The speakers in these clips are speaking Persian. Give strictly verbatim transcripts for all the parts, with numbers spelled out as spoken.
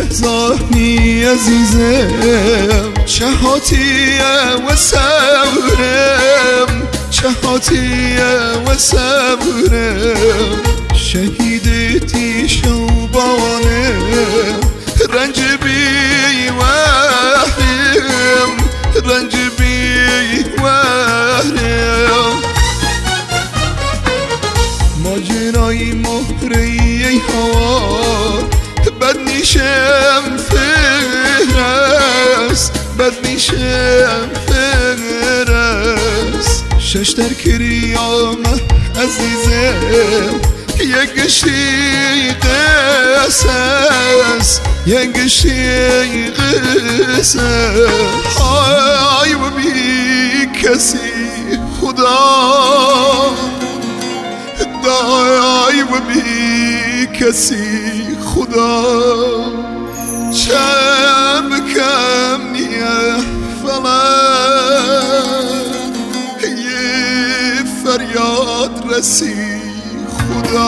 زهزانی عزیزم چهاتیه و صبرم چهاتیه و صبرم شهید تیشوبانه رنج بی وحرم رنج بی وحرم ماجرای مهره هوا بد میشم فرست بد میشم فرست شش در کریامه عزیزم یک گشتی قصص یک گشتی قصص های و بی کسی خدا دای و بی کسی خدا چم کم نیه فلک یه فریاد رسی خدا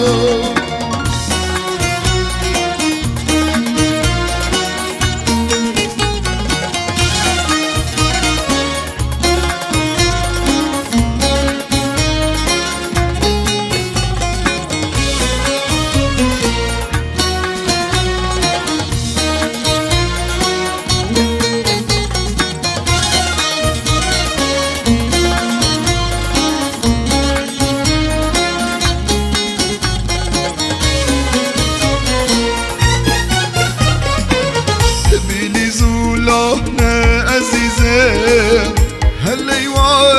هلی و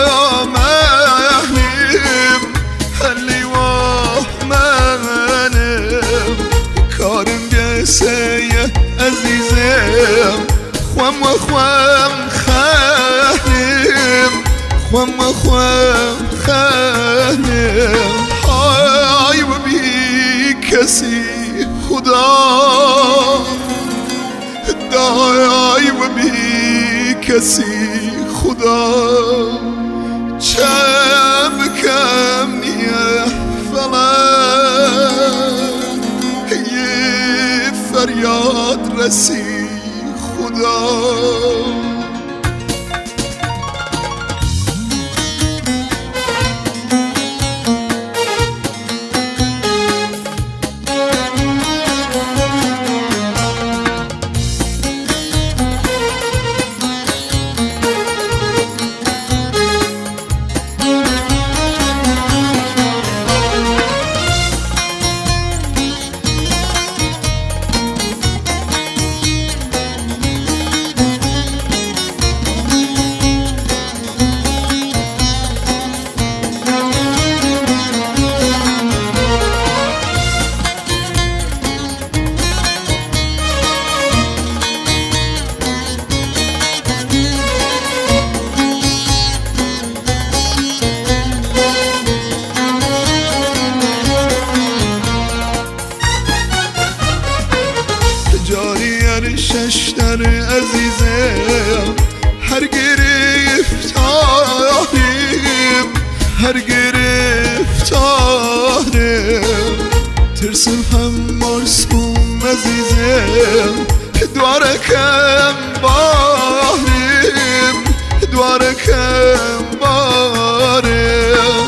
منم هلی و منم کارم گسیه عزیزم خوام و خوام خانم خوام و خوام خانم های و بی کسی خدا دای و بی کسی خدا چم کم نیه فلک یه فریاد رسی خدا شش در عزیزم هر گرفتاریم هر گرفتاریم ترسم هم مرسوم عزیزم دواره کم باریم دواره کم باریم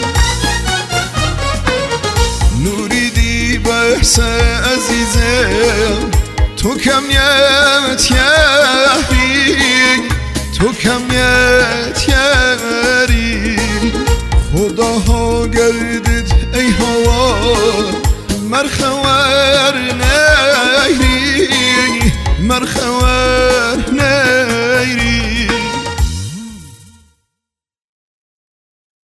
نوری دی بحث عزیزم تو کمیت یاری تو کمیت یاری خداها گردید ای هوا مرخور نیری مرخور